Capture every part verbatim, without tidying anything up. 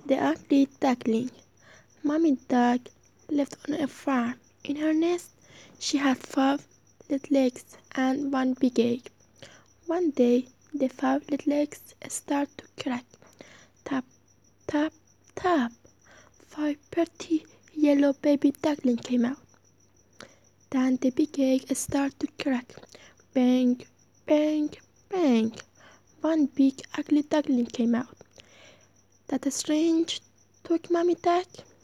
The ugly duckling. Mommy Duck lived on a farm. In her nest, she had five little eggs and one big egg. One day, the five little eggs started to crack. Tap, tap, tap. Five pretty yellow baby ducklings came out. Then the big egg started to crack. Bang, bang, bang. One big ugly duckling came out. That is strange, thought Mommy Duck.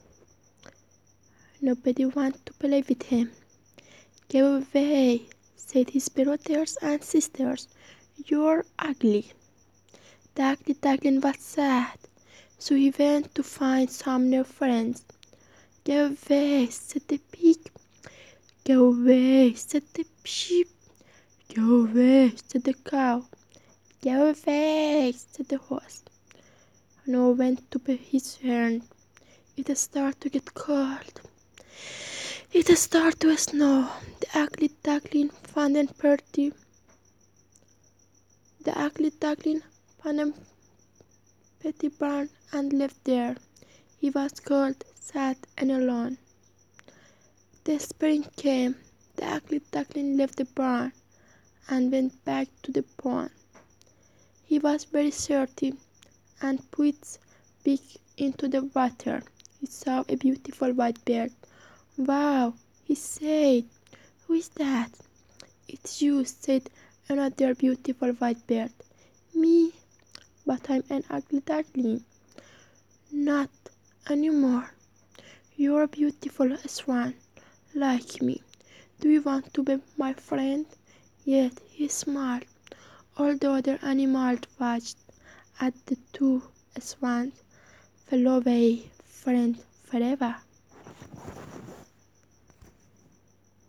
Nobody wanted to play with him. Go away, said his brothers and sisters. You're ugly. The ugly duckling was sad, so he went to find some new friends. Go away, said the pig. Go away, said the sheep. Go away, said the cow. Go away, said the horse. Noah went to pay his errand. It started to get cold. It started to snow. The ugly duckling found a pretty. The ugly duckling found a pretty barn and lived there. He was cold, sad, and alone. The spring came. The ugly duckling left the barn and went back to the pond. He was very thirsty and put his beak into the water. He saw a beautiful white bird. Wow, he said. Who is that? It's you, said another beautiful white bird. Me, but I'm an ugly duckling. Not anymore. You're beautiful as one, like me. Do you want to be my friend? Yet he smiled. All the other animals watched as the two swans flew away, friends forever.